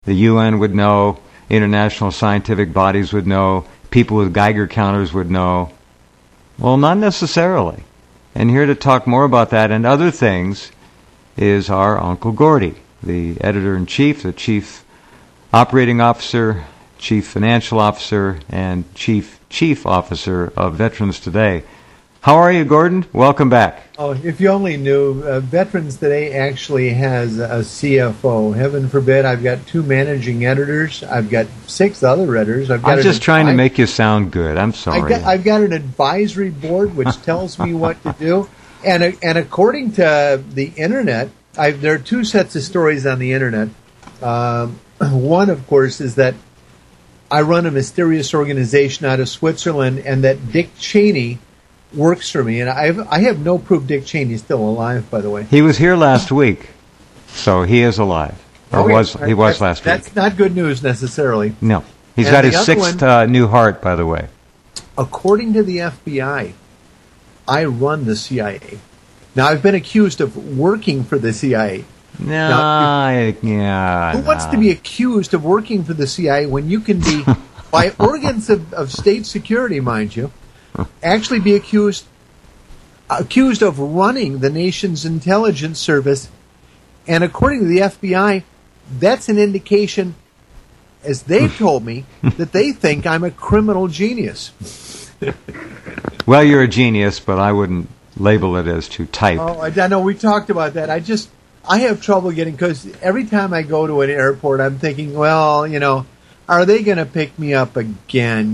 The UN would know, international scientific bodies would know, people with Geiger counters would know. Well, not necessarily. And here to talk more about that and other things is our Uncle Gordy, the editor-in-chief, the chief operating officer, chief financial officer, and chief officer of Veterans Today. How are you, Gordon? Welcome back. Oh, if you only knew, Veterans Today actually has a CFO. Heaven forbid, I've got 2 managing editors. I've got 6 other editors. I'm just trying to make you sound good. I'm sorry. I've got an advisory board which tells me what to do. And according to the Internet, there are 2 sets of stories on the Internet. One, of course, is that I run a mysterious organization out of Switzerland and that Dick Cheney works for me. And I have no proof Dick Cheney's still alive, by the way. He was here last week, so he is alive. Or he was last week. That's not good news necessarily. No. He's got his 6th new heart, by the way. According to the FBI, I run the CIA. Now, I've been accused of working for the CIA. Who wants to be accused of working for the CIA when you can be, by organs of state security, mind you, actually be accused of running the nation's intelligence service? And according to the FBI, that's an indication, as they've told me, that they think I'm a criminal genius. Well, you're a genius, but I wouldn't label it as too type. Oh, I know. We talked about that. I have trouble getting, because every time I go to an airport, I'm thinking, well, are they going to pick me up again?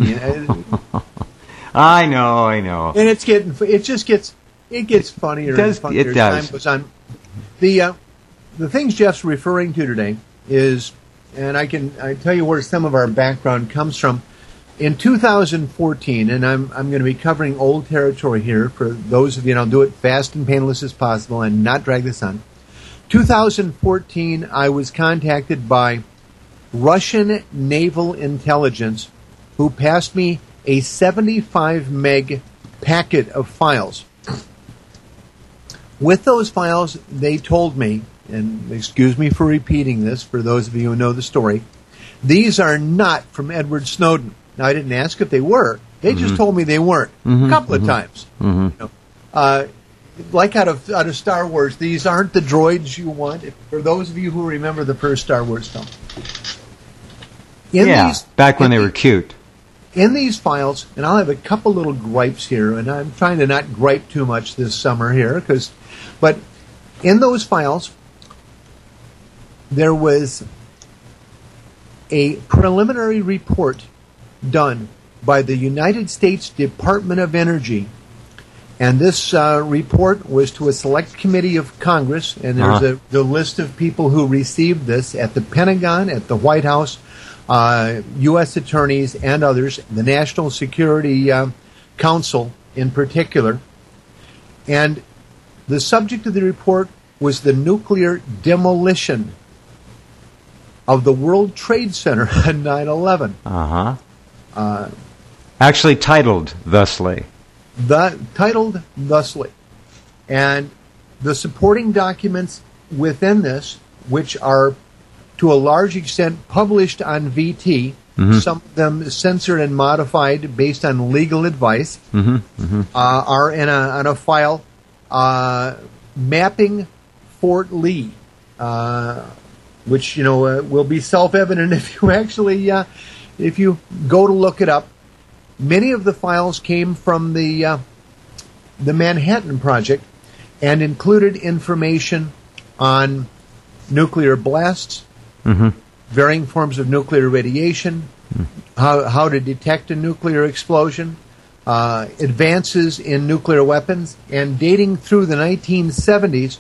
I know. And it gets funnier and funnier as time goes on. The things Jeff's referring to today is, and I tell you where some of our background comes from. In 2014, and I'm going to be covering old territory here for those of you, and I'll do it fast and painless as possible and not drag this on. 2014, I was contacted by Russian naval intelligence who passed me a 75 meg packet of files. With those files, they told me, and excuse me for repeating this for those of you who know the story, these are not from Edward Snowden. Now, I didn't ask if they were. They just told me they weren't a couple of times. Like out of Star Wars, these aren't the droids you want. For those of you who remember the first Star Wars film. Back when they were cute. In these files, and I'll have a couple little gripes here, and I'm trying to not gripe too much this summer here, but in those files, there was a preliminary report done by the United States Department of Energy. And this report was to a select committee of Congress, and there's the list of people who received this at the Pentagon, at the White House, U.S. attorneys, and others, the National Security Council in particular. And the subject of the report was the nuclear demolition of the World Trade Center on 9/11. Actually titled thusly. Titled thusly. And the supporting documents within this, which are to a large extent published on VT, some of them censored and modified based on legal advice, are on a file mapping Fort Lee, which will be self-evident if you actually if you go to look it up. Many of the files came from the Manhattan Project and included information on nuclear blasts, varying forms of nuclear radiation, how to detect a nuclear explosion, advances in nuclear weapons, and dating through the 1970s,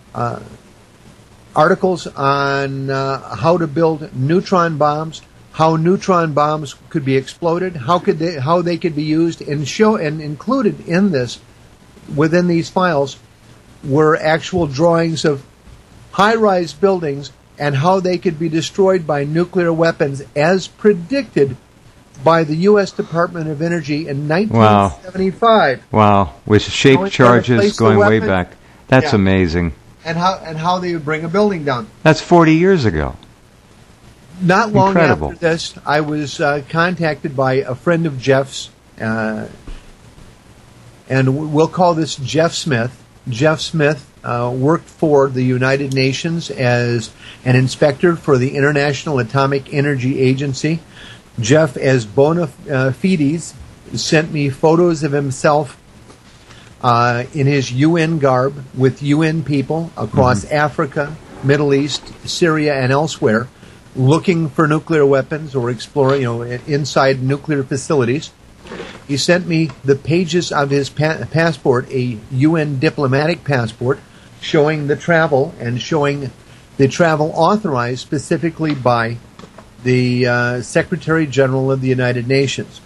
articles on how to build neutron bombs, how neutron bombs could be exploded, how they could be used, and included in this, within these files, were actual drawings of high-rise buildings and how they could be destroyed by nuclear weapons as predicted by the U.S. Department of Energy in 1975. Wow, with shaped charges going way back. That's amazing. And how they would bring a building down. That's 40 years ago. Not long Incredible. after this, I was contacted by a friend of Jeff's, and we'll call this Jeff Smith. Jeff Smith worked for the United Nations as an inspector for the International Atomic Energy Agency. Jeff, as bona fides, sent me photos of himself in his UN garb with UN people across Africa, Middle East, Syria, and elsewhere, looking for nuclear weapons or exploring, inside nuclear facilities. He sent me the pages of his passport, a UN diplomatic passport, showing the travel and showing the travel authorized specifically by the Secretary General of the United Nations.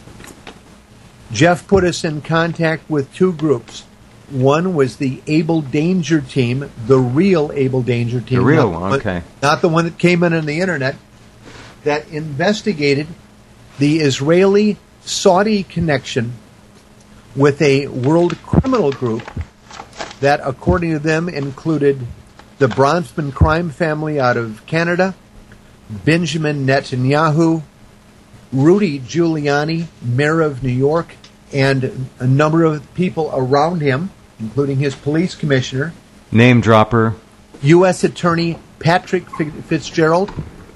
Jeff put us in contact with two groups. One was the Able Danger Team, the real Able Danger Team. The real one, okay. Not the one that came in on the internet, that investigated the Israeli-Saudi connection with a world criminal group that, according to them, included the Bronfman crime family out of Canada, Benjamin Netanyahu, Rudy Giuliani, mayor of New York, and a number of people around him, including his police commissioner. Name dropper. U.S. Attorney Patrick Fitzgerald,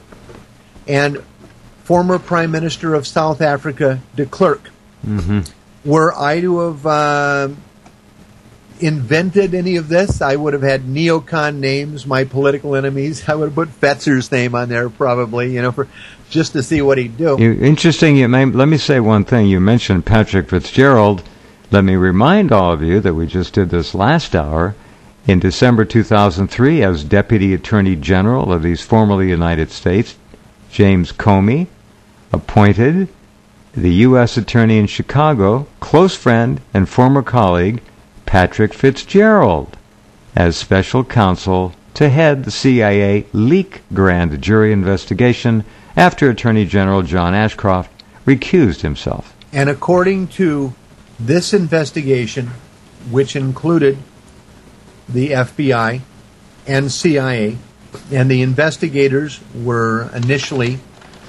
and former Prime Minister of South Africa, de Klerk. Were I to have invented any of this, I would have had neocon names, my political enemies. I would have put Fetzer's name on there probably, for just to see what he'd do. Interesting. Let me say one thing. You mentioned Patrick Fitzgerald. Let me remind all of you that we just did this last hour. In December 2003, as Deputy Attorney General of these formerly United States, James Comey appointed the U.S. Attorney in Chicago, close friend and former colleague, Patrick Fitzgerald, as special counsel to head the CIA leak grand jury investigation after Attorney General John Ashcroft recused himself. And according to this investigation, which included the FBI and CIA, and the investigators were initially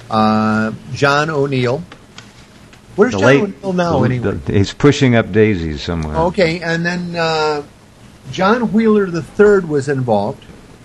John O'Neill. Where's John O'Neill now, anyway? He's pushing up daisies somewhere. Okay, and then John Wheeler III was involved.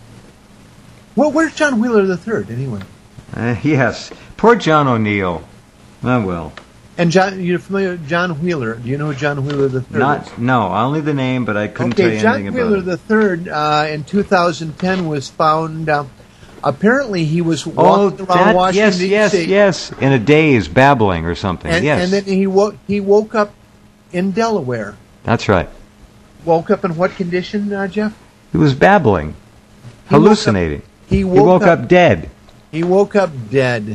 Well, where's John Wheeler III, anyway? Yes. Poor John O'Neill. Oh, well. And you're familiar with John Wheeler. Do you know who John Wheeler III is? No, only the name, but I couldn't tell you anything about it. John Wheeler III in 2010 was found... apparently he was walking around Washington, D.C. Yes, in a daze, babbling or something. And then he woke up in Delaware. That's right. Woke up in what condition, Jeff? He was babbling, hallucinating. He woke up dead. He woke up dead.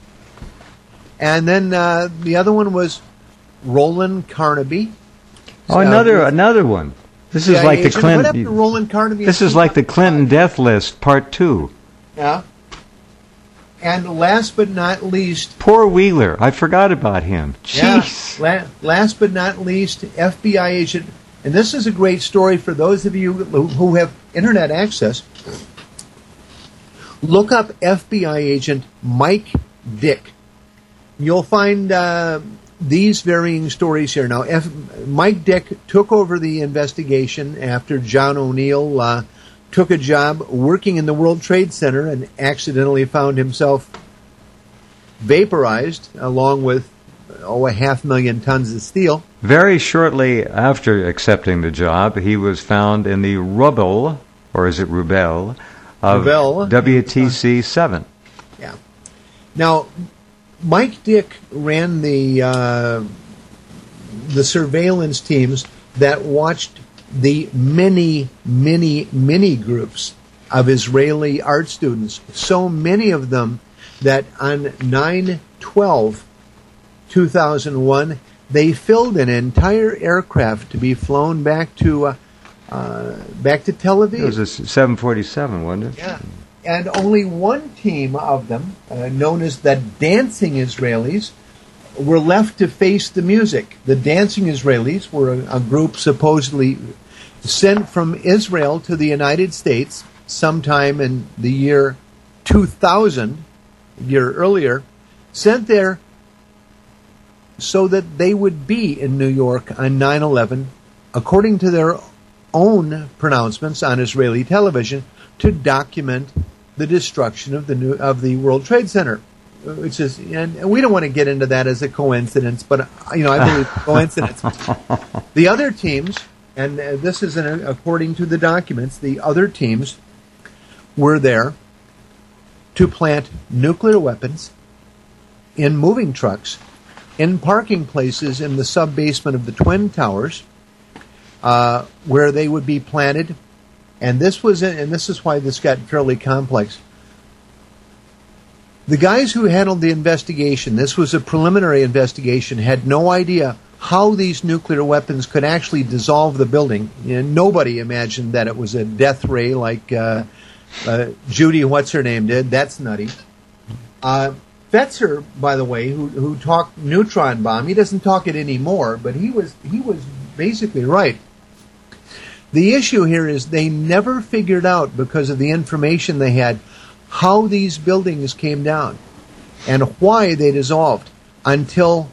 And then the other one was Roland Carnaby. Oh, another one. This is like the Clinton. What happened to Roland Carnaby? This is like the Clinton death list, part 2. Yeah. And last but not least... Poor Wheeler. I forgot about him. Jeez. Yeah. Last but not least, FBI agent... And this is a great story for those of you who have internet access. Look up FBI agent Mike Dick. You'll find these varying stories here. Now, Mike Dick took over the investigation after John O'Neill took a job working in the World Trade Center and accidentally found himself vaporized along with 500,000 tons of steel. Very shortly after accepting the job, he was found in the rubble, or is it Rubel, of WTC-7. Yeah. Now, Mike Dick ran the surveillance teams that watched the many groups of Israeli art students. So many of them that on 9/12/2001, they filled an entire aircraft to be flown back to Tel Aviv. It was a 747, wasn't it? Yeah. And only one team of them, known as the Dancing Israelis, were left to face the music. The Dancing Israelis were a group supposedly sent from Israel to the United States sometime in the year 2000 year earlier, sent there so that they would be in New York on 9/11, according to their own pronouncements on Israeli television, to document the destruction of the World Trade Center. Which is, and we don't want to get into that as a coincidence, but I believe coincidence. The other teams, and this is according to the documents, the other teams were there to plant nuclear weapons in moving trucks, in parking places in the sub-basement of the Twin Towers, where they would be planted. And this is why this got fairly complex. The guys who handled the investigation, this was a preliminary investigation, had no idea how these nuclear weapons could actually dissolve the building. Nobody imagined that it was a death ray like Judy, what's her name, did. That's nutty. Fetzer, by the way, who talked neutron bomb, he doesn't talk it anymore, but he was basically right. The issue here is they never figured out, because of the information they had, how these buildings came down and why they dissolved until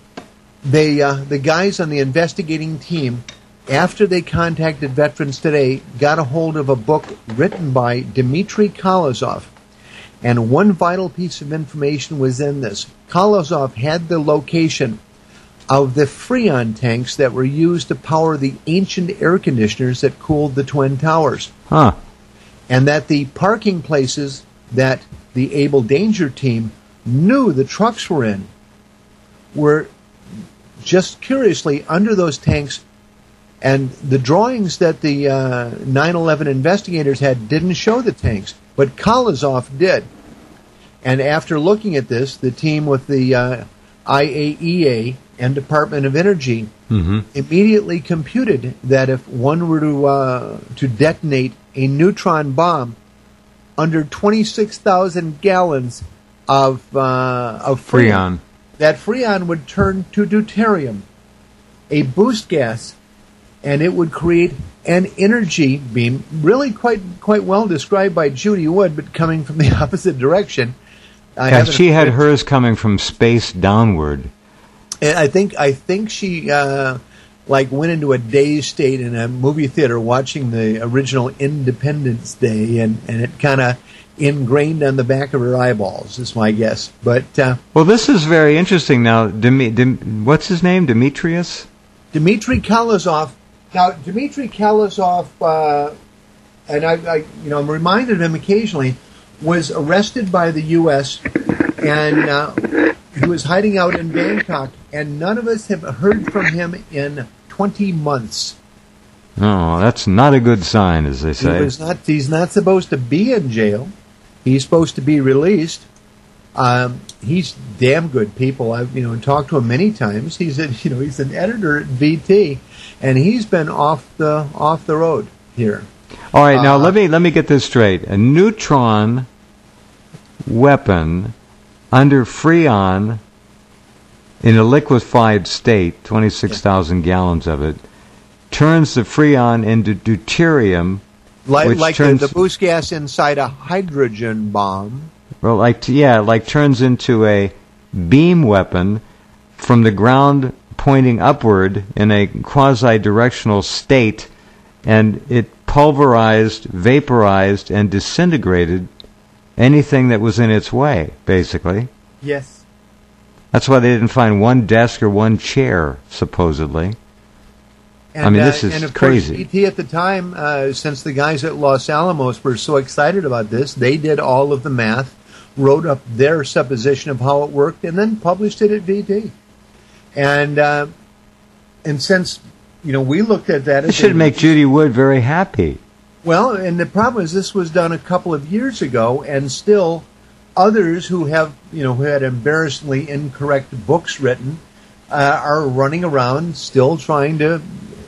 the guys on the investigating team, after they contacted Veterans Today, got a hold of a book written by Dmitry Kolosov. And one vital piece of information was in this. Kolosov had the location of the Freon tanks that were used to power the ancient air conditioners that cooled the Twin Towers. Huh. And that the parking places that the Able Danger team knew the trucks were in were just curiously under those tanks. And the drawings that the 9/11 investigators had didn't show the tanks, but Kolosov did. And after looking at this, the team with the IAEA and Department of Energy immediately computed that if one were to detonate a neutron bomb under 26,000 gallons of freon, that freon would turn to deuterium, a boost gas, and it would create an energy beam, really quite well described by Judy Wood, but coming from the opposite direction. She had hers coming from space downward. And I think she went into a dazed state in a movie theater watching the original Independence Day, and it kind of ingrained on the back of her eyeballs, is my guess. But well, this is very interesting. Now, what's his name? Demetrius? Dmitry Kolosov. Now, Dmitry Kolosov, and I'm reminded of him occasionally, was arrested by the U.S. and he was hiding out in Bangkok, and none of us have heard from him in 20 months. Oh, that's not a good sign, as they say. He's not supposed to be in jail. He's supposed to be released. He's damn good people. I've talked to him many times. He's an editor at VT, and he's been off the road here. All right, now let me get this straight. A neutron weapon under freon in a liquefied state, 26,000 gallons of it, turns the freon into deuterium, like the boost gas inside a hydrogen bomb. Well, turns into a beam weapon from the ground pointing upward in a quasi-directional state, and it pulverized, vaporized, and disintegrated anything that was in its way, basically. Yes. That's why they didn't find one desk or one chair, supposedly. And, this is of crazy. Course, ET at the time, since the guys at Los Alamos were so excited about this, they did all of the math, wrote up their supposition of how it worked, and then published it at VT. And since we looked at that, it should make Judy Wood very happy. Well, and the problem is this was done a couple of years ago, and still others who had embarrassingly incorrect books written are running around still trying to.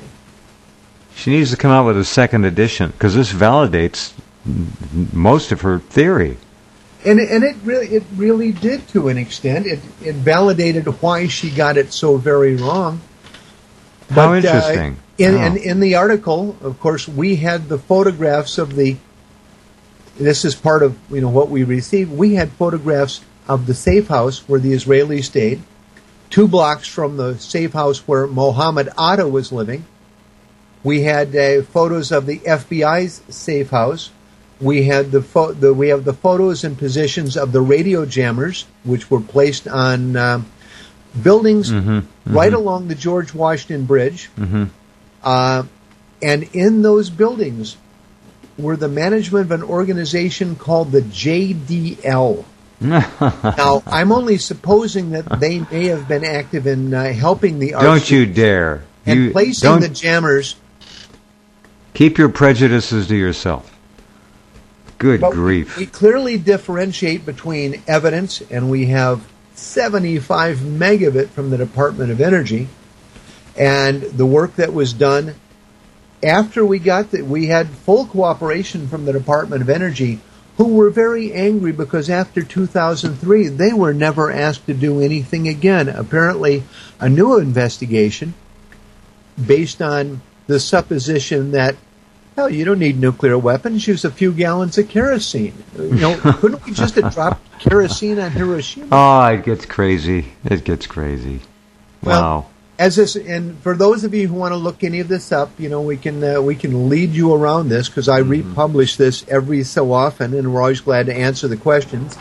She needs to come out with a second edition, because this validates most of her theory. And it really did to an extent. It validated why she got it so very wrong. How interesting. In the article, of course, we had the photographs of the this is part of what we received. We had photographs of the safe house where the Israelis stayed, 2 blocks from the safe house where Mohammed Atta was living. We had photos of the FBI's safe house. We had we have the photos and positions of the radio jammers, which were placed on buildings right along the George Washington Bridge. And in those buildings were the management of an organization called the JDL. Now, I'm only supposing that they may have been active in helping the arts. Don't you dare. And placing the jammers. Keep your prejudices to yourself. Good grief. We clearly differentiate between evidence, and we have 75 megabit from the Department of Energy, and the work that was done after we had full cooperation from the Department of Energy, who were very angry because after 2003, they were never asked to do anything again. Apparently, a new investigation based on the supposition that, hell, you don't need nuclear weapons, use a few gallons of kerosene. Couldn't we just have dropped kerosene on Hiroshima? Oh, it gets crazy. It gets crazy. Wow. And for those of you who want to look any of this up, we can lead you around this because I republish this every so often, and we're always glad to answer the questions.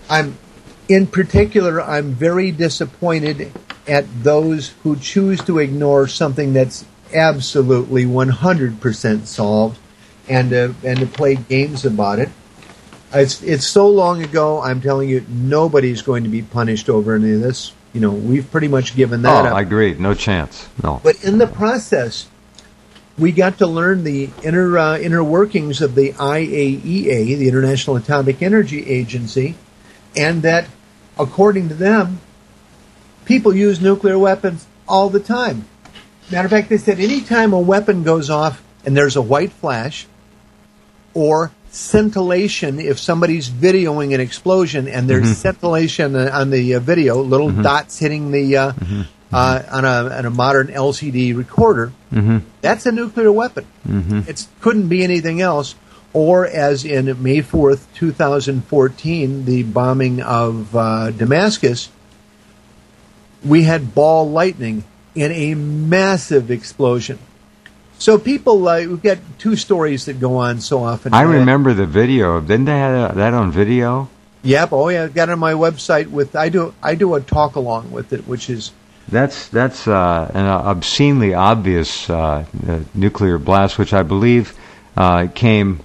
In particular, I'm very disappointed at those who choose to ignore something that's absolutely 100% solved, and to play games about it. It's so long ago. I'm telling you, nobody's going to be punished over any of this. We've pretty much given that up. I agree. No chance. No. But in the process, we got to learn the inner workings of the IAEA, the International Atomic Energy Agency, and that, according to them, people use nuclear weapons all the time. Matter of fact, they said any time a weapon goes off and there's a white flash, or scintillation if somebody's videoing an explosion and there's scintillation on the video, little dots hitting the on a modern LCD recorder, that's a nuclear weapon. It couldn't be anything else. Or as in May 4th, 2014, the bombing of Damascus, we had ball lightning in a massive explosion. So people, we've got 2 stories that go on so often. I remember the video. Didn't they have that on video? Yep. Oh yeah, I've got it on my website. I do a talk along with it, which is that's an obscenely obvious nuclear blast, which I believe came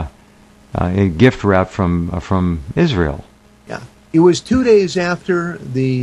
a gift wrap from Israel. Yeah, it was 2 days after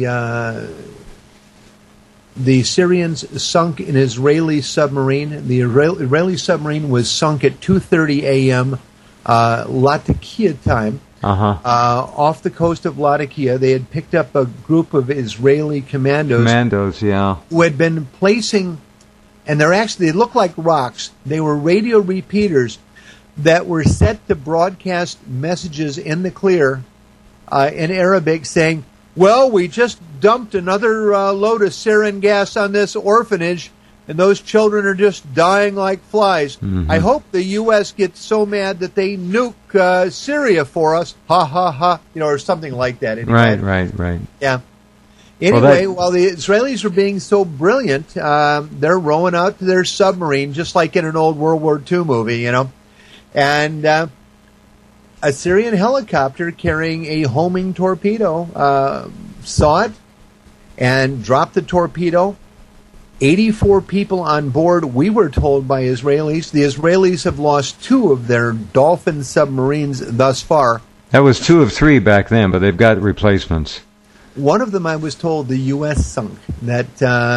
the Syrians sunk an Israeli submarine. The Israeli submarine was sunk at 2:30 a.m. Latakia time. Off the coast of Latakia. They had picked up a group of Israeli commandos, who had been placing, and they look like rocks. They were radio repeaters that were set to broadcast messages in the clear in Arabic saying, well, we just dumped another load of sarin gas on this orphanage, and those children are just dying like flies. I hope the U.S. gets so mad that they nuke Syria for us. Ha, ha, ha. Or something like that. Anyway. Right. Yeah. Anyway, while the Israelis are being so brilliant, they're rowing out to their submarine, just like in an old World War II movie, And a Syrian helicopter carrying a homing torpedo saw it and dropped the torpedo. 84 people on board, we were told by Israelis. The Israelis have lost 2 of their Dolphin submarines thus far. That was 2 of 3 back then, but they've got replacements. One of them, I was told, the U.S. sunk. That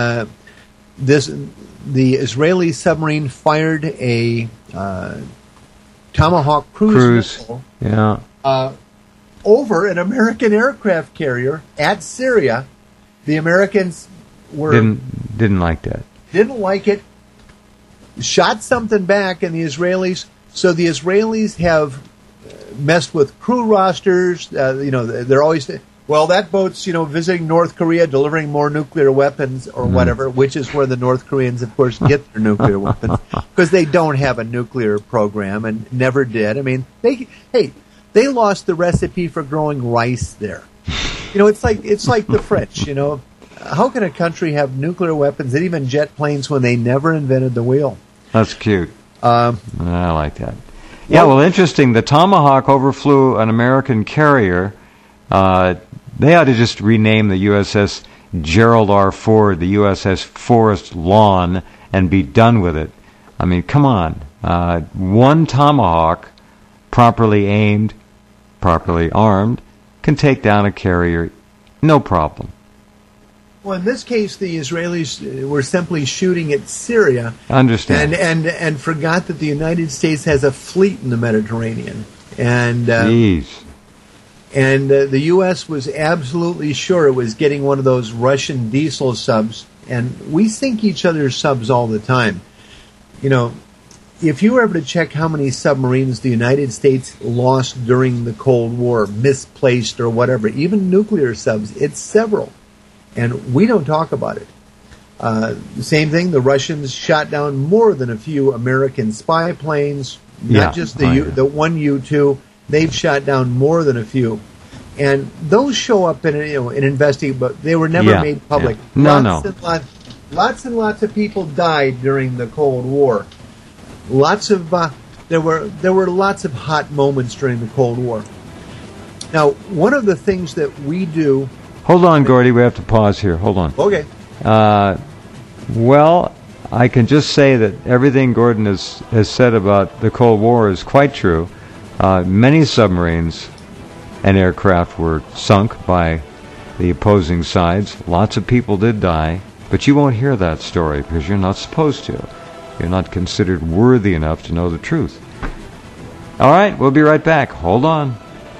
the Israeli submarine fired a Tomahawk cruise missile over an American aircraft carrier at Syria. The Americans didn't like that. Didn't like it. Shot something back, and the Israelis have messed with crew rosters. They're always, well, that boat's visiting North Korea, delivering more nuclear weapons or whatever, which is where the North Koreans, of course, get their nuclear weapons because they don't have a nuclear program and never did. I mean, they lost the recipe for growing rice there. It's like the French. How can a country have nuclear weapons and even jet planes when they never invented the wheel? That's cute. I like that. Yeah, well, interesting. The Tomahawk overflew an American carrier. They ought to just rename the USS Gerald R. Ford the USS Forest Lawn and be done with it. I mean, come on. One Tomahawk, properly aimed, properly armed, can take down a carrier, no problem. Well, in this case, the Israelis were simply shooting at Syria. Understand. And forgot that the United States has a fleet in the Mediterranean. And Jeez. And the U.S. was absolutely sure it was getting one of those Russian diesel subs. And we sink each other's subs all the time. If you were ever to check how many submarines the United States lost during the Cold War, misplaced or whatever, even nuclear subs, it's several. And we don't talk about it. The same thing, the Russians shot down more than a few American spy planes, not just the one U-2. They've shot down more than a few. And those show up in investigation, but they were never made public. Yeah. Lots and lots of people died during the Cold War. There were lots of hot moments during the Cold War. Now, one of the things that we do. Hold on, Gordy. We have to pause here. Hold on. Okay. Well, I can just say that everything Gordon has said about the Cold War is quite true. Many submarines and aircraft were sunk by the opposing sides. Lots of people did die, but you won't hear that story because you're not supposed to. You're not considered worthy enough to know the truth. All right, we'll be right back. Hold on.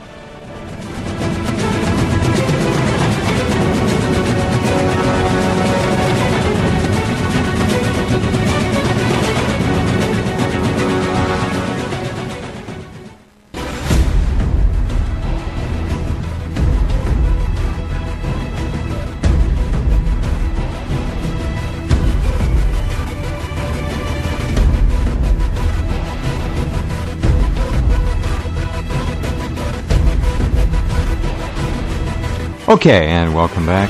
Okay, and welcome back.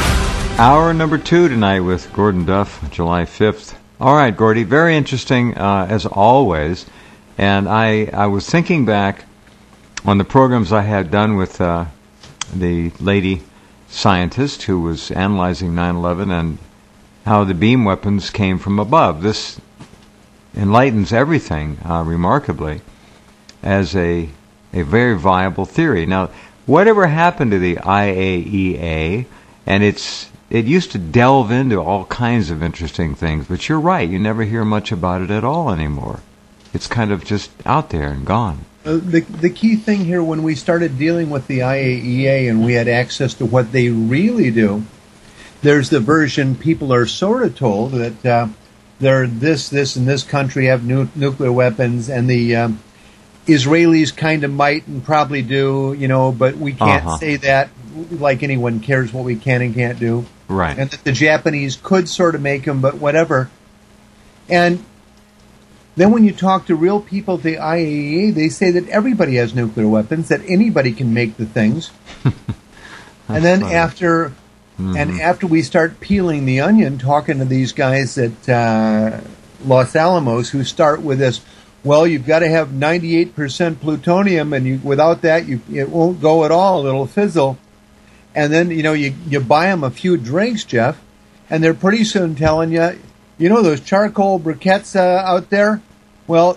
Hour number 2 tonight with Gordon Duff, July 5th. All right, Gordy, very interesting as always. And I was thinking back on the programs I had done with the lady scientist who was analyzing 9/11 and how the beam weapons came from above. This enlightens everything remarkably as a very viable theory. Now, whatever happened to the IAEA, and it used to delve into all kinds of interesting things, but you're right, you never hear much about it at all anymore. It's kind of just out there and gone. The key thing here, when we started dealing with the IAEA and we had access to what they really do, there's the version people are sort of told that they're this, and this country have nuclear weapons, and the Israelis kind of might and probably do, but we can't say that like anyone cares what we can and can't do. Right. And that the Japanese could sort of make them, but whatever. And then when you talk to real people at the IAEA, they say that everybody has nuclear weapons, that anybody can make the things. And then after we start peeling the onion, talking to these guys at Los Alamos who start with this, well, you've got to have 98% plutonium, and without that, it won't go at all. It'll fizzle. And then, you buy them a few drinks, Jeff, and they're pretty soon telling you, those charcoal briquettes out there? Well,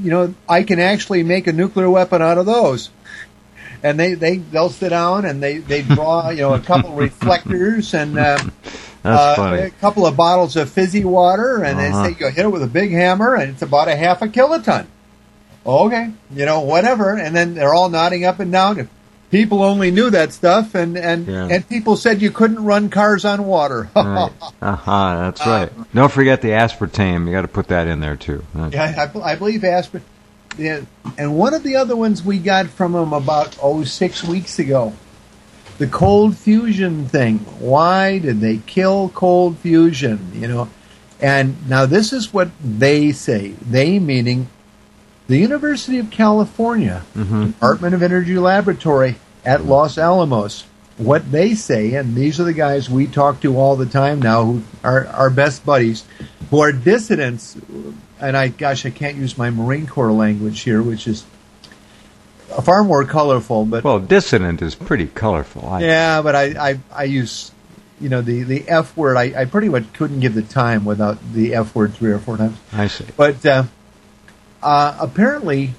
I can actually make a nuclear weapon out of those. And they'll sit down and they draw, a couple reflectors and That's funny. A couple of bottles of fizzy water, and they say you hit it with a big hammer, and it's about a half a kiloton. Okay, whatever. And then they're all nodding up and down. If people only knew that stuff, and people said you couldn't run cars on water. Right. That's right. Don't forget the aspartame. You got to put that in there too. Yeah, I believe aspartame. Yeah, and one of the other ones we got from them about 6 weeks ago. The cold fusion thing. Why did they kill cold fusion? And now this is what they say. They meaning The University of California, Department of Energy Laboratory at Los Alamos, what they say, and these are the guys we talk to all the time now, who are our best buddies, who are dissidents, and I can't use my Marine Corps language here, which is far more colorful. But well, dissident is pretty colorful. But I use, the F word. I pretty much couldn't give the time without the F word 3 or 4 times. I see. But apparently,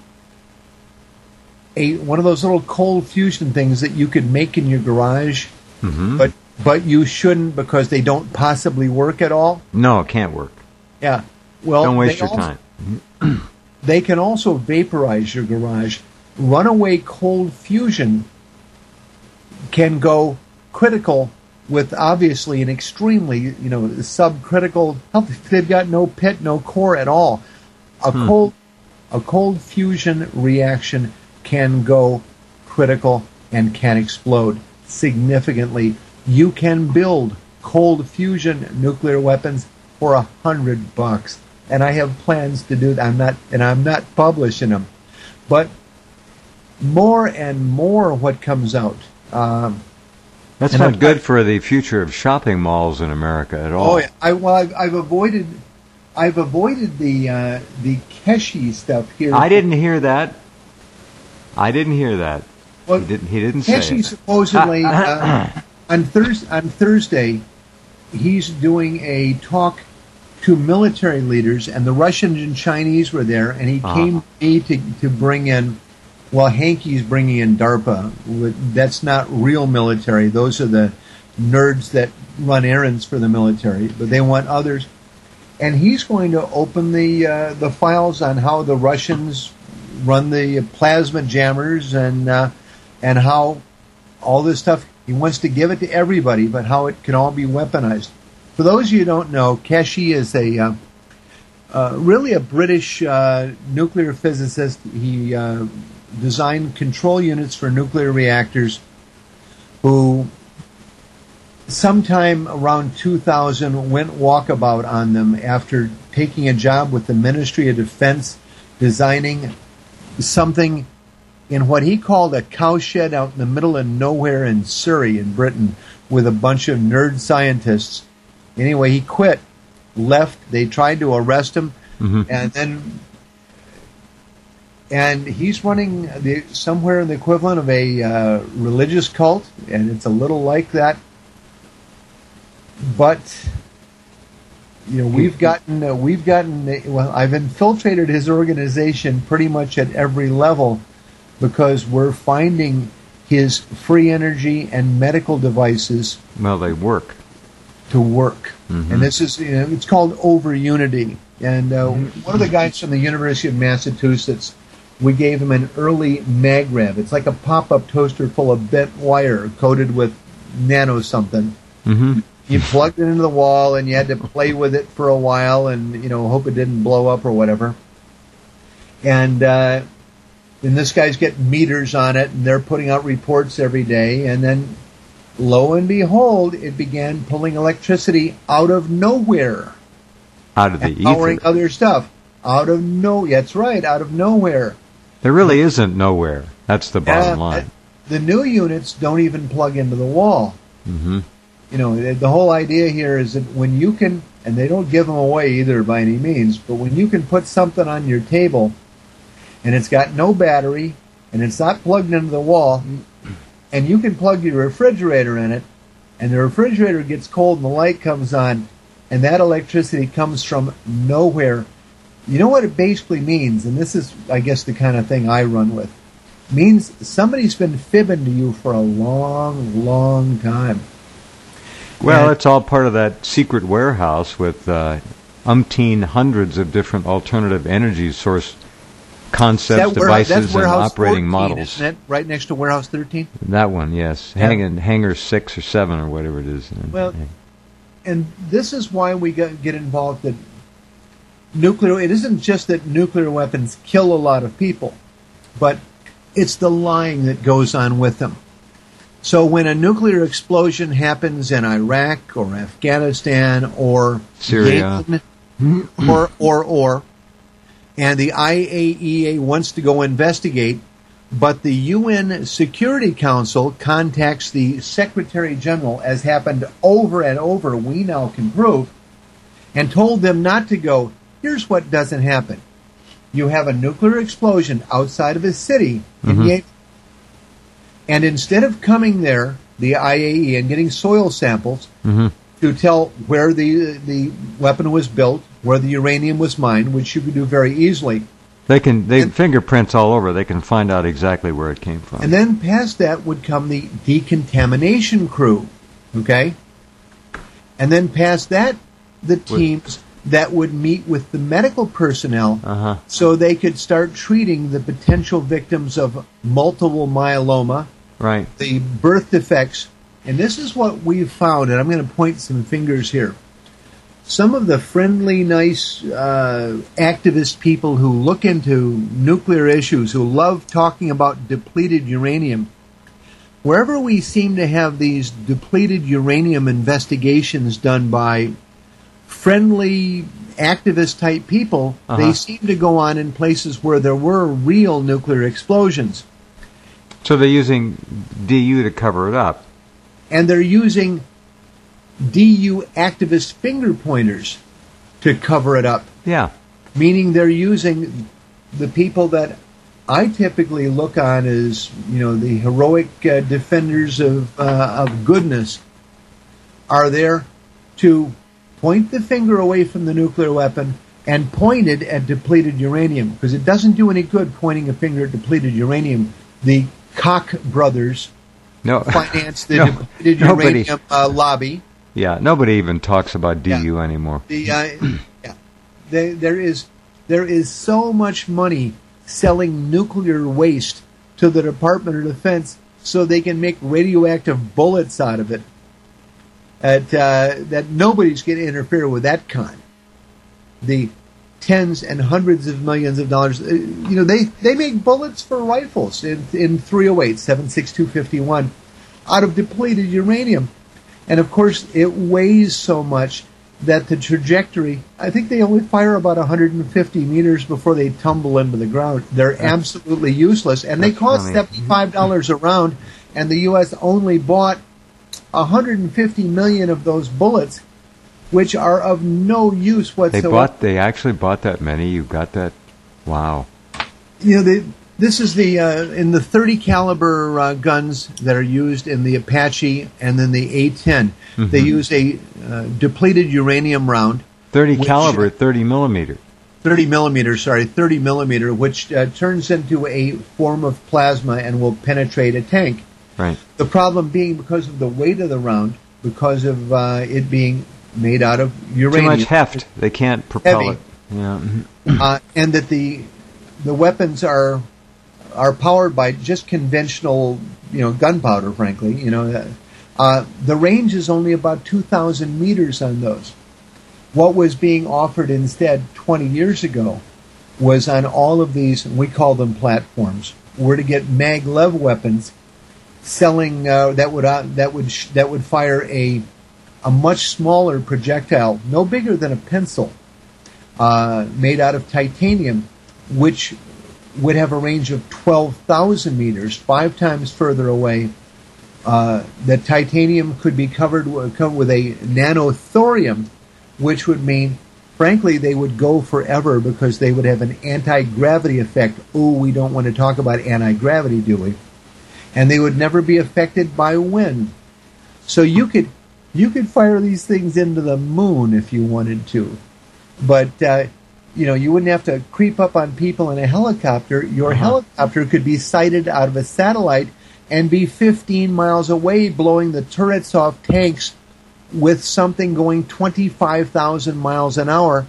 one of those little cold fusion things that you could make in your garage, but you shouldn't because they don't possibly work at all. No, it can't work. Yeah. Well, don't waste your time. They can also vaporize your garage. Runaway cold fusion can go critical with obviously an extremely, subcritical health. They've got no pit, no core at all. A cold fusion reaction can go critical and can explode significantly. You can build cold fusion nuclear weapons for $100, and I have plans to do that. I'm not publishing them, but more and more what comes out. That's not good for the future of shopping malls in America at all. Oh, yeah. I've avoided the Keshi stuff here. I didn't hear that. Well, he didn't say it. Keshi supposedly on Thursday he's doing a talk to military leaders, and the Russians and Chinese were there, and he came to me to bring in. Well, Hankey's bringing in DARPA. That's not real military. Those are the nerds that run errands for the military, but they want others. And he's going to open the files on how the Russians run the plasma jammers and how all this stuff. He wants to give it to everybody, but how it can all be weaponized. For those of you who don't know, Keshi is really a British nuclear physicist. He designed control units for nuclear reactors, who sometime around 2000 went walkabout on them after taking a job with the Ministry of Defense, designing something in what he called a cowshed out in the middle of nowhere in Surrey in Britain with a bunch of nerd scientists. Anyway, he quit, left. They tried to arrest him, and he's running somewhere in the equivalent of a religious cult, and it's a little like that. But we've gotten. Well, I've infiltrated his organization pretty much at every level because we're finding his free energy and medical devices. Well, they work. To work, and this is it's called Over Unity. And one of the guys from the University of Massachusetts, we gave him an early MagRev. It's like a pop-up toaster full of bent wire coated with nano something. You plugged it into the wall, and you had to play with it for a while, and hope it didn't blow up or whatever. And this guy's getting meters on it, and they're putting out reports every day, and then lo and behold, it began pulling electricity out of nowhere. Out of the ether. Powering other stuff. That's right, out of nowhere. There really isn't nowhere. That's the bottom line. The new units don't even plug into the wall. The whole idea here is that when you can, and they don't give them away either by any means, but when you can put something on your table and it's got no battery and it's not plugged into the wall, and you can plug your refrigerator in it, and the refrigerator gets cold and the light comes on, and that electricity comes from nowhere. You know what it basically means, and this is, I guess, the kind of thing I run with. It means somebody's been fibbing to you for a long, long time. Well, it's all part of that secret warehouse with umpteen hundreds of different alternative energy source concepts, devices, and operating 14, models. Isn't it? Right next to Warehouse 13? That one, yes. Hangar 6 or 7 or whatever it is. Well, and this is why we get involved that nuclear. It isn't just that nuclear weapons kill a lot of people, but it's the lying that goes on with them. So when a nuclear explosion happens in Iraq or Afghanistan or Syria, Yemen, or and the IAEA wants to go investigate, but the UN Security Council contacts the Secretary General, as happened over and over, we now can prove, and told them not to go. Here's what doesn't happen. You have a nuclear explosion outside of a city in Yemen, and instead of coming there, the IAEA, and getting soil samples to tell where the weapon was built, where the uranium was mined, which you could do very easily. They fingerprints all over. They can find out exactly where it came from. And then past that would come the decontamination crew, okay? And then past that, the teams that would meet with the medical personnel so they could start treating the potential victims of multiple myeloma, right? The birth defects. And this is what we've found, and I'm going to point some fingers here. Some of the friendly, nice activist people who look into nuclear issues, who love talking about depleted uranium, wherever we seem to have these depleted uranium investigations done by friendly activist-type people, they seem to go on in places where there were real nuclear explosions. So they're using DU to cover it up. And they're using DU activist finger pointers to cover it up. Yeah. Meaning they're using the people that I typically look on as, the heroic defenders of goodness are there to point the finger away from the nuclear weapon and point it at depleted uranium, because it doesn't do any good pointing a finger at depleted uranium. The Koch brothers finance the depleted uranium lobby. Yeah, nobody even talks about DU anymore. There is so much money selling nuclear waste to the Department of Defense so they can make radioactive bullets out of it. That nobody's going to interfere with that kind. The tens and hundreds of millions of dollars. They make bullets for rifles in 308, 7.6251 out of depleted uranium. And of course, it weighs so much that the trajectory, I think they only fire about 150 meters before they tumble into the ground. They're absolutely useless. And they cost $75 a round, and the U.S. only bought 150 million of those bullets, which are of no use whatsoever. They actually bought that many? You got that? Wow. This is in the 30 caliber guns that are used in the Apache and then the A-10. They use a depleted uranium round. 30 caliber, 30 millimeter. 30 millimeter, which turns into a form of plasma and will penetrate a tank. Right. The problem being because of the weight of the round, because of it being made out of uranium. Too much heft. They can't propel heavy. it. Yeah. And that the weapons are powered by just conventional, gunpowder, frankly. The range is only about 2,000 meters on those. What was being offered instead 20 years ago was on all of these, and we call them platforms, were to get maglev weapons selling that would fire a much smaller projectile, no bigger than a pencil, made out of titanium, which would have a range of 12,000 meters, 5 times further away. The titanium could be covered with a nanothorium, which would mean, frankly, they would go forever because they would have an anti-gravity effect. Oh, we don't want to talk about anti-gravity, do we? And they would never be affected by wind. So you could fire these things into the moon if you wanted to, but you wouldn't have to creep up on people in a helicopter. Your helicopter could be sighted out of a satellite and be 15 miles away, blowing the turrets off tanks with something going 25,000 miles an hour.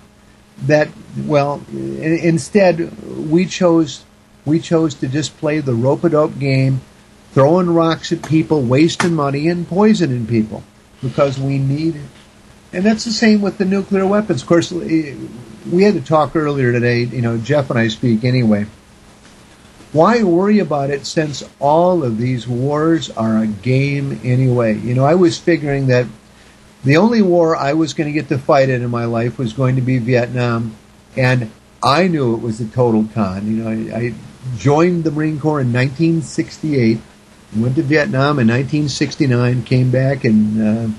Instead we chose to just play the rope-a-dope game, throwing rocks at people, wasting money, and poisoning people because we need. And that's the same with the nuclear weapons. Of course, we had to talk earlier today, Jeff and I speak anyway. Why worry about it since all of these wars are a game anyway? I was figuring that the only war I was going to get to fight in my life was going to be Vietnam, and I knew it was a total con. You know, I joined the Marine Corps in 1968, went to Vietnam in 1969, came back in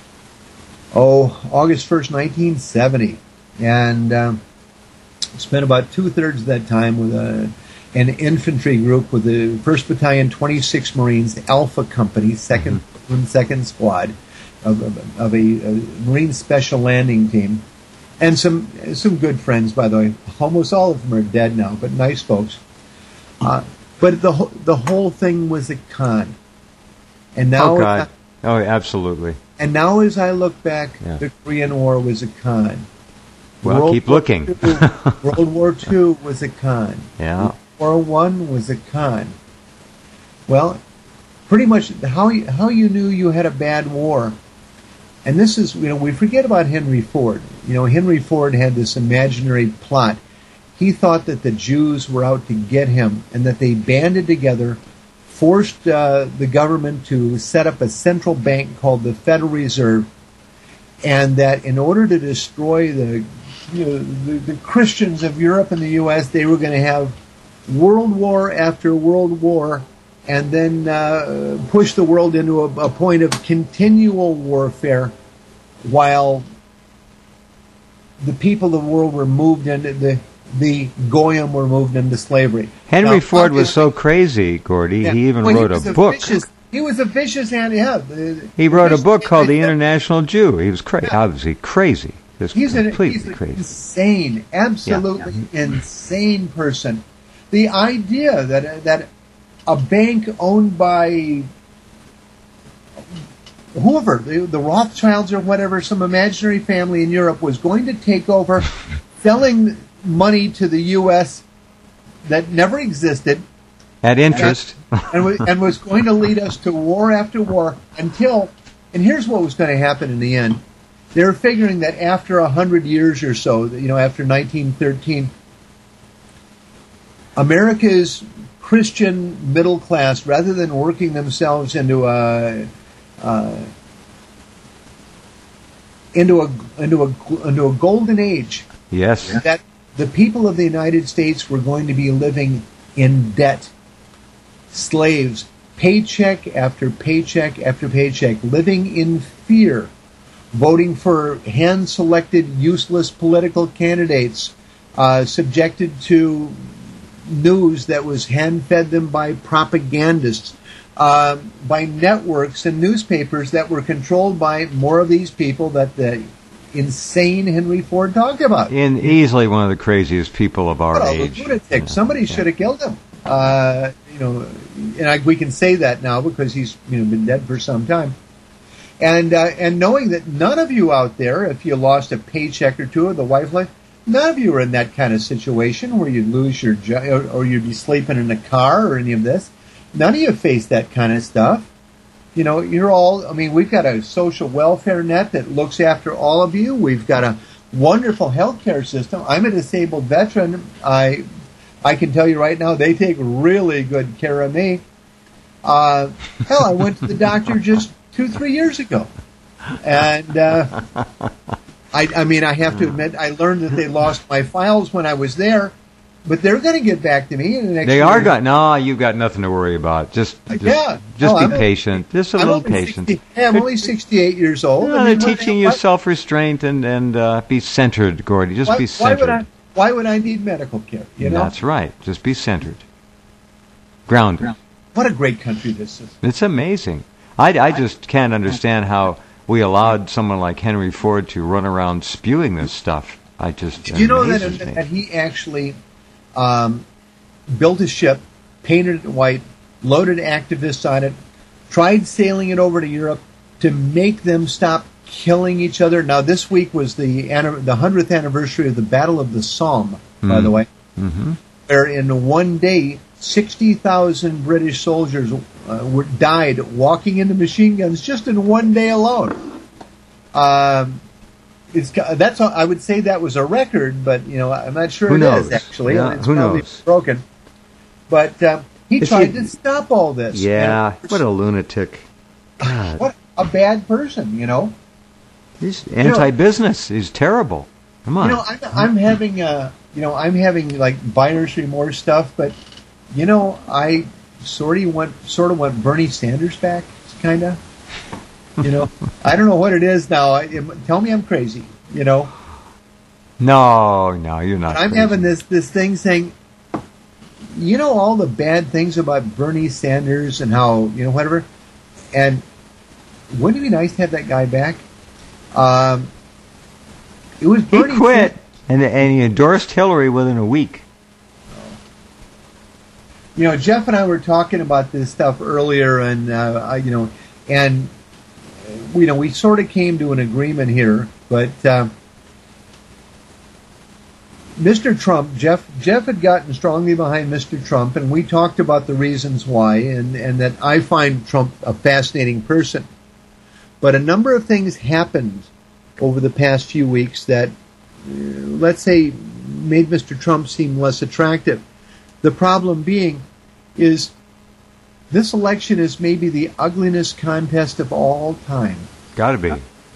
August 1st, 1970, and spent about 2/3 of that time with an infantry group with the 1st Battalion, 26 Marines, Alpha Company, 2nd Squad of a Marine Special Landing Team. And some good friends, by the way. Almost all of them are dead now, but nice folks. But the whole thing was a con. And now, oh God! Oh, absolutely. And now, as I look back, the Korean War was a con. Well, keep looking. World War II was a con. Yeah. World War I was a con. Well, pretty much how you knew you had a bad war. And this is, we forget about Henry Ford. Henry Ford had this imaginary plot. He thought that the Jews were out to get him and that they banded together, forced the government to set up a central bank called the Federal Reserve, and that in order to destroy the Christians of Europe and the U.S., they were going to have World War after World War, and then push the world into a point of continual warfare while the people of the world were moved into the Goyim were moved into slavery. Henry Ford was so crazy, Gordy, he even wrote a book. He was a vicious he wrote a book called The International Jew. He was obviously crazy. He's completely crazy. Insane, absolutely insane person. The idea that a bank owned by whoever, the Rothschilds or whatever, some imaginary family in Europe, was going to take over, selling money to the U.S. that never existed. At interest. And was going to lead us to war after war until, and here's what was going to happen in the end. They were figuring that after 100 years or so, after 1913, America's Christian middle class, rather than working themselves into a golden age, yes, that the people of the United States were going to be living in debt, slaves, paycheck after paycheck after paycheck, living in fear, voting for hand-selected, useless political candidates, subjected to news that was hand-fed them by propagandists, by networks and newspapers that were controlled by more of these people that the insane Henry Ford talked about. Easily one of the craziest people of our age. Lunatic. Yeah. Somebody should have killed him. And we can say that now because he's been dead for some time. And knowing that none of you out there, if you lost a paycheck or two or the wife left, none of you are in that kind of situation where you'd lose your job or you'd be sleeping in a car or any of this. None of you face that kind of stuff. You're all, we've got a social welfare net that looks after all of you. We've got a wonderful healthcare system. I'm a disabled veteran. I can tell you right now, they take really good care of me. Hell, I went to the doctor just 2-3 years ago. And I have to admit, I learned that they lost my files when I was there, but they're going to get back to me in the next They year. are going. No, you've got nothing to worry about. Just be patient. Just a little patience. I'm only 68 years old. No, they're teaching you self-restraint and be centered, Gordy. Just be centered. Why would I need medical care? That's right. Just be centered. Grounded. What a great country this is. It's amazing. I just can't understand how we allowed someone like Henry Ford to run around spewing this stuff. Did you know that he actually built a ship, painted it white, loaded activists on it, tried sailing it over to Europe to make them stop killing each other? Now, this week was the 100th anniversary of the Battle of the Somme, by the way, where in one day 60,000 British soldiers died walking into machine guns just in one day alone. That's I would say that was a record, but I'm not sure it is actually. Yeah, it's who probably knows? Broken. But he tried to stop all this. Yeah, what a lunatic! God. What a bad person, He's anti-business. He's terrible. Come on. I'm having I'm having like buyer's remorse stuff, but I sort of want Bernie Sanders back, kind of. I don't know what it is now. Tell me I'm crazy. No, you're not. But I'm crazy. having this thing saying, all the bad things about Bernie Sanders and how whatever, and wouldn't it be nice to have that guy back? It was Bernie. He quit, and he endorsed Hillary within a week. Jeff and I were talking about this stuff earlier, and and we sort of came to an agreement here, but Mr. Trump, Jeff had gotten strongly behind Mr. Trump, and we talked about the reasons why, and that I find Trump a fascinating person. But a number of things happened over the past few weeks that, let's say, made Mr. Trump seem less attractive. The problem being is this election is maybe the ugliness contest of all time. Got to be.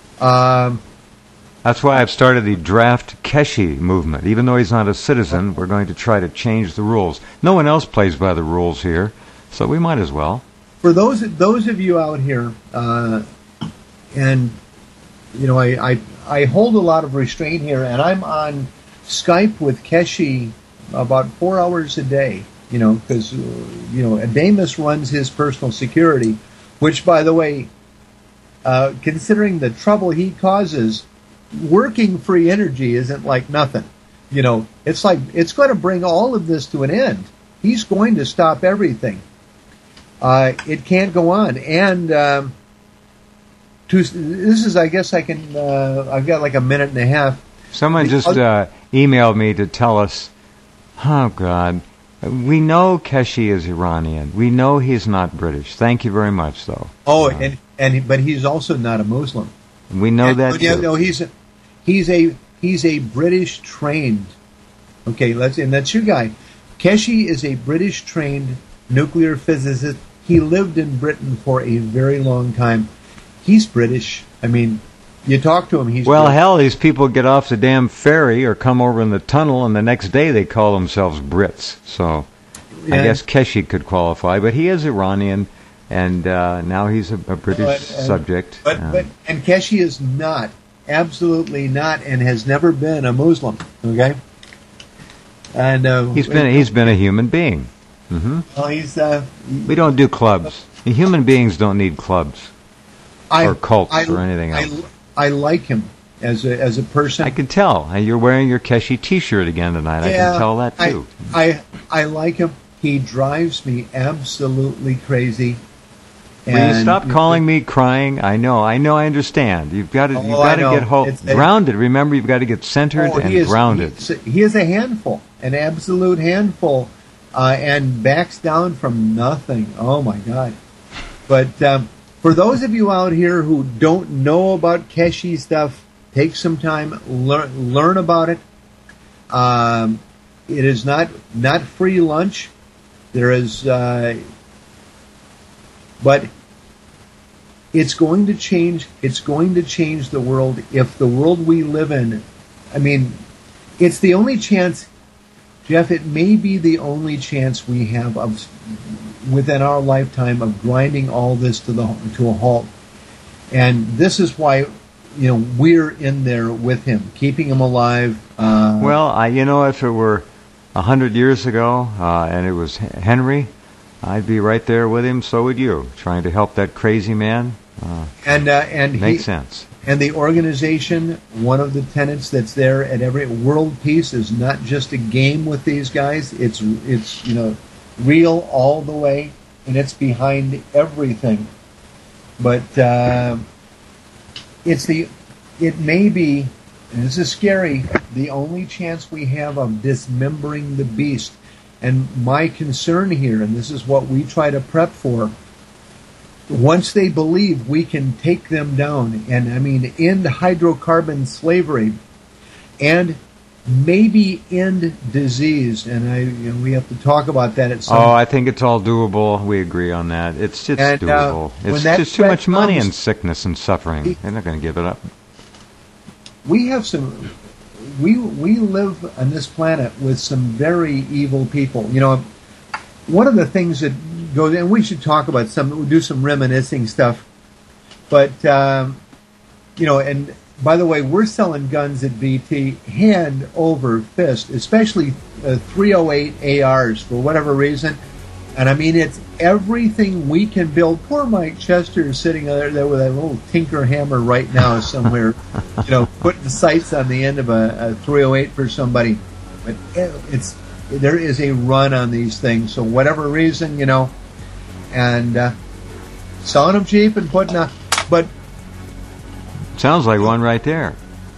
That's why I've started the Draft Keshi movement. Even though he's not a citizen, we're going to try to change the rules. No one else plays by the rules here, so we might as well. For those of you out here, and I hold a lot of restraint here, and I'm on Skype with Keshi about 4 hours a day. Because Adamus runs his personal security, which, by the way, considering the trouble he causes, working free energy isn't like nothing. It's like it's going to bring all of this to an end. He's going to stop everything. It can't go on. And this is, I guess, I can. I've got like a minute and a half. Someone just emailed me to tell us. Oh God. We know Keshi is Iranian. We know he's not British. Thank you very much, though. Oh, but he's also not a Muslim. We know that. But, no, he's a British trained. Okay, and that's your guy. Keshi is a British trained nuclear physicist. He lived in Britain for a very long time. He's British. I mean, you talk to him, he's British. Hell, these people get off the damn ferry or come over in the tunnel, and the next day they call themselves Brits. So I guess Keshi could qualify, but he is Iranian, and now he's a British subject. But Keshi is not, absolutely not, and has never been a Muslim. Okay, and he's been a human being. Mm-hmm. Well, we don't do clubs. Human beings don't need clubs or cults or anything else. I like him as a person. I can tell. You're wearing your Keshi T-shirt again tonight. Yeah, I can tell that too. I like him. He drives me absolutely crazy. Will you stop calling me crying? I know. I understand. You've got to get grounded. Remember, you've got to get centered and grounded. He is a handful, an absolute handful, and backs down from nothing. Oh my God! But. For those of you out here who don't know about Keshi stuff, take some time, learn about it. It is not free lunch. There is, but it's going to change. It's going to change the world. If the world we live in, I mean, it's the only chance, Jeff. It may be the only chance we have of. Within our lifetime of grinding all this to a halt, and this is why we're in there with him, keeping him alive. If it were 100 years ago and it was Henry, I'd be right there with him. So would you, trying to help that crazy man. And makes sense. And the organization, one of the tenets that's there at every world peace is not just a game with these guys. It's real all the way, and it's behind everything. But it may be, and this is scary, the only chance we have of dismembering the beast. And my concern here, and this is what we try to prep for, once they believe we can take them down, and end hydrocarbon slavery, and maybe end disease, and we have to talk about that at some point. I think it's all doable. We agree on that. It's doable. It's just too much money and sickness and suffering. They're not going to give it up. We have some. we live on this planet with some very evil people. You know, one of the things that goes, and we should talk about we'll do some reminiscing stuff. But you know, and by the way, we're selling guns at BT hand over fist, especially 308 ARs for whatever reason. And I mean, it's everything we can build. Poor Mike Chester is sitting there with a little tinker hammer right now somewhere, you know, putting sights on the end of a 308 for somebody. But there is a run on these things. So whatever reason, you know, and selling them cheap and putting a, but sounds like one right there.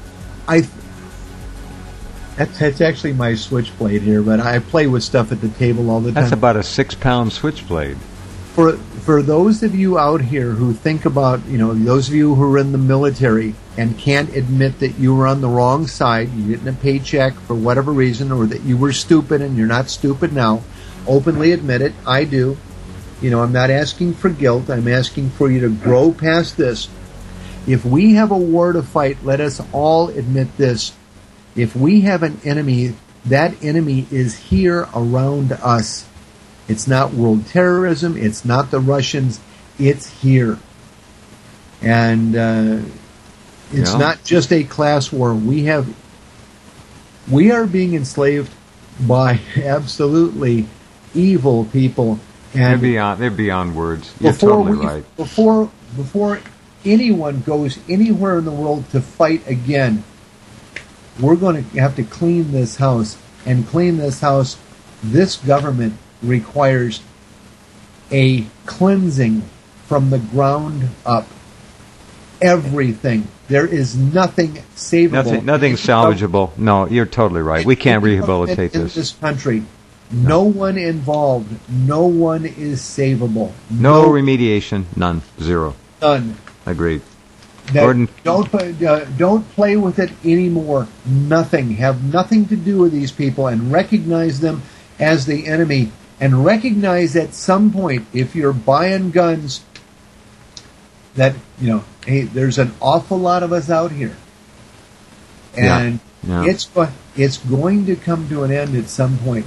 That's actually my switchblade here, but I play with stuff at the table all the time. That's about a 6-pound switchblade. For those of you out here who think about, you know, those of you who are in the military and can't admit that you were on the wrong side, you getting a paycheck for whatever reason, or that you were stupid and you're not stupid now, openly admit it. I do. You know, I'm not asking for guilt. I'm asking for you to grow past this. If we have a war to fight, let us all admit this. If we have an enemy, that enemy is here around us. It's not world terrorism. It's not the Russians. It's here. And it's not just a class war. We are being enslaved by absolutely evil people. And they're beyond words. You're totally right. Before anyone goes anywhere in the world to fight again, we're going to have to clean this house. And clean this house, this government requires a cleansing from the ground up. Everything. There is nothing savable. Nothing salvageable. No, you're totally right. We can't rehabilitate this. In this country, no one involved. No one is savable. No remediation. None. Zero. None. Agreed. Gordon, don't play with it anymore. Nothing. Have nothing to do with these people, and recognize them as the enemy. And recognize at some point, if you're buying guns, that, you know, hey, there's an awful lot of us out here, and it's going to come to an end at some point.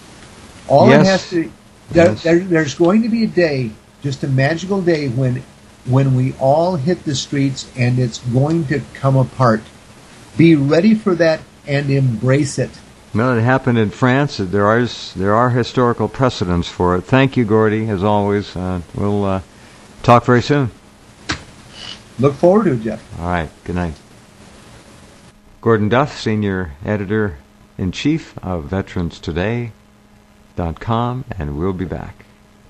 There's going to be a day, just a magical day, when we all hit the streets, and it's going to come apart. Be ready for that and embrace it. Well, it happened in France. There are historical precedents for it. Thank you, Gordy, as always. We'll talk very soon. Look forward to it, Jeff. All right. Good night. Gordon Duff, Senior Editor-in-Chief of VeteransToday.com, and we'll be back.